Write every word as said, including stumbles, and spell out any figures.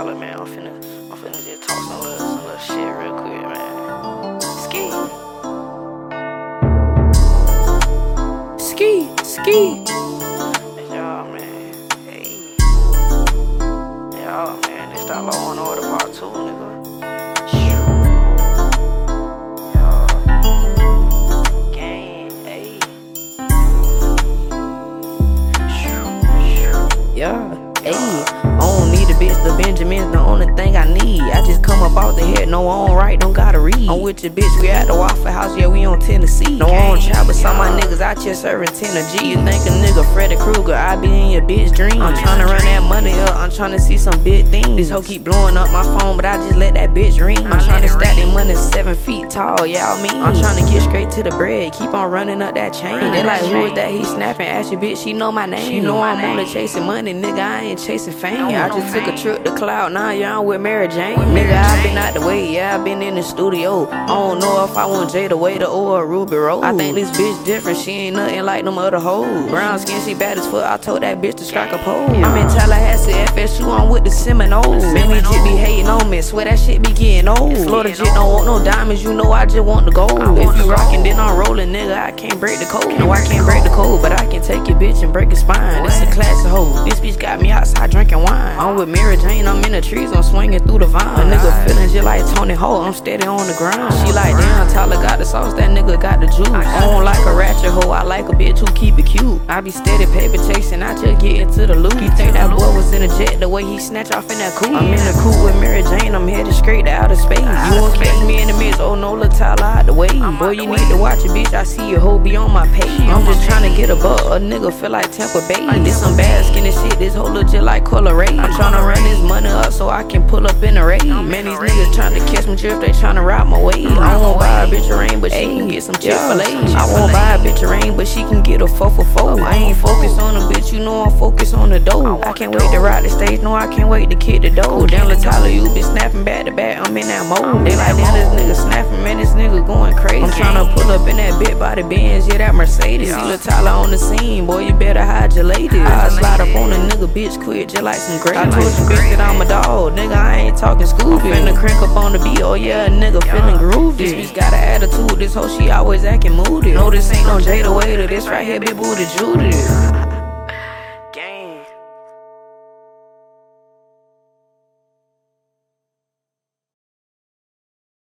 Tyler, man. I'm finna, I'm finna just talk some little, some little shit real quick, man. Ski. Ski, ski. It's y'all, man. Hey. Y'all, man. This that Law and Order Part two, nigga. Yeah, ayy, I don't need a bitch, the Benjamin's the only thing I need. I just come up out the head, no I don't write, don't gotta read. I'm with your bitch, we at the Waffle House, yeah, we on Tennessee. No, I don't trap, but some of my niggas out here serving ten a G. You think a nigga Freddy Krueger, I be in your bitch dream. I'm tryna run that money up, I'm tryna see some big things. This hoe keep blowing up my phone, but I just let that bitch ring. I'm tryna stack that money seven feet tall, yeah, I mean. I'm tryna get straight to the bread, keep on running up that chain. They like, who is that he snapping? Ask your bitch, she know my name. She know I'm only chasing money, nigga, I ain't chasing fame. I just took a trip to Cloud, now yeah, I'm with Mary Jane. Nigga, I been out the way, yeah, I been in the studio. I don't know if I want Jada Waiter or a Ruby Rose. I think this bitch different, she ain't nothing like them other hoes. Brown skin, she bad as fuck, I told that bitch to strike a pole. I'm in Tallahassee, F S U, I'm with the Seminoles. Man, we just be hating on me, swear that shit be getting old. Florida just don't want no diamonds, you know I just want the gold. If you rockin', then I'm rolling, nigga, I can't break the code. No, I can't break the code, but I can take your bitch and break her spine. This a classic hoe, this bitch got me outside drinking wine. I'm with Mary Jane, I'm in the trees, I'm swinging through the vine. A nigga feeling just like Tony Hawk, I'm steady on the ground. She like, damn, Tyler got the sauce, that nigga got the juice. I don't like a ratchet hoe, I like a bitch who keep it cute. I be steady paper chasing, I just get into the loot. He think that boy was in a jet, the way he snatch off in that coupe. I'm in the coupe with Mary Jane, I'm headed straight to outer space. You won't catch me in the midst, oh no, little Tyler out the way. Boy, you need to watch it, bitch, I see your hoe be on my page. I'm just tryna get a buck, a nigga feel like Tampa Bay. This some bad skinny shit, this hoe look just like Color Ray. I'm tryna run this money up so I can pull up in a raid. Man, these niggas tryna catch me drift, they tryna ride my way. I won't buy a bitch a ring, but she can get some Chick-fil-A. I won't buy a bitch a ring, but she can get a four for four. I ain't focused on a bitch, you know I'm focused on the dough. I can't wait to ride the stage, no I can't wait to kick the dough. Damn, Lil Tyler, you be snapping back to back, I'm in that mode. They like, damn, this nigga snapping, man, this nigga going crazy. I'm tryna pull up in that bit by the Benz, yeah, that Mercedes. See Lil Tyler on the scene, boy, you better hide your ladies. I slide up on a nigga, bitch, quit just like some gravy. I told you bitch that I'm a dog, nigga, I ain't talking Scooby. Finna crank up on the beat, oh yeah, a nigga feeling groovy. This bitch got an attitude, this hoe she always acting moody. No, this ain't no Jada Waiter, this right here big booty Judy.